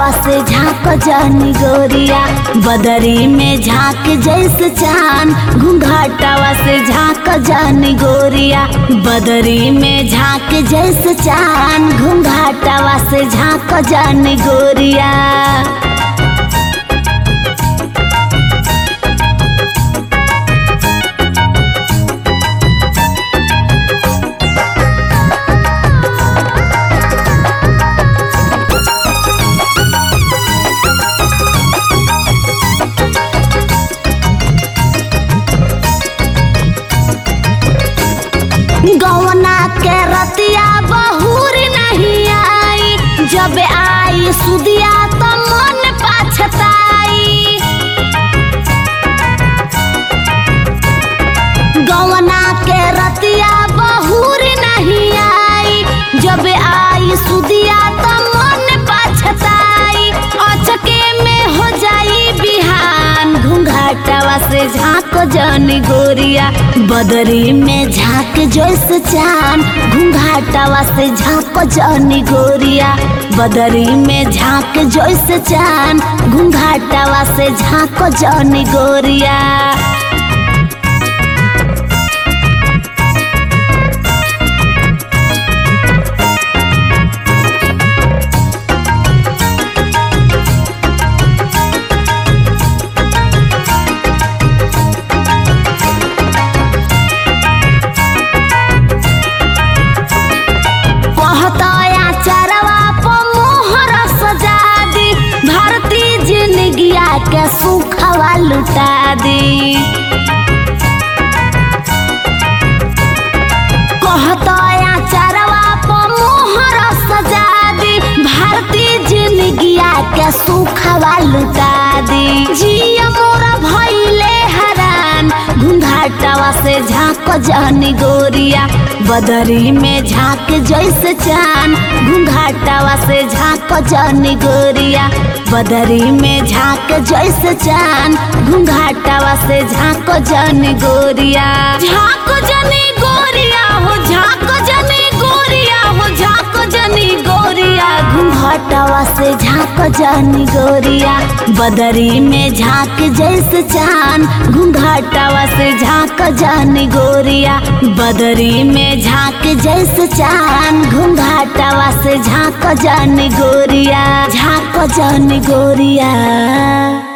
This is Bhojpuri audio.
घूंघाटवा से झाँक जानी गोरिया, बदरी में झाँक जैसे चांद। घूंघाटवा से झाँक जानी गोरिया, बदरी में झाँक जैसे चांद। घूंघाटवा से झाँक जानी गोरिया। गौना के रतिया बहुर नहीं आई, जब आई सुदिया तो मन पछताई। गौना के रतिया बहुर नहीं आई, जब आई सुदिया तो मन पछताई। अचके में हो जाई बिहान, घूंघाटवा से झाँक जानी गोरिया, बदरी में झाँक जैसे चांद। घूंघाटवा से झाँक जानी गोरिया, बदरी में झाँक जैसे चांद। घूंघाटवा से झाँक जानी गोरिया। के सुखवा लुटा दी, कहतया चरवा पर मोहर सजा दी। भारती जिंदगिया के सुखवा लुटा दी। जिया मोरा भइले हरान, घूंघाटवा से झाँक जानी गोरिया, बदरी में झाँक जैसे चांद। घूंघाटवा से झाँक जानी गोरिया, बदरी में झाँक जैसे चांद। घूंघाटवा से झाँक जानी गोरिया। झाँक जानी गोरिया हो, झाँक जानी गोरिया हो, झाँक जानी गोरिया। घूंघाटवा से झाँक जानी गोरिया, बदरी में झाँक जैसे चांद। घूंघाटवा से झाँक जानी गोरिया, बदरी में झाँक जैसे चांद। घूंघाटवा से झाँक जानी गोरिया, झाँक जानी गोरिया।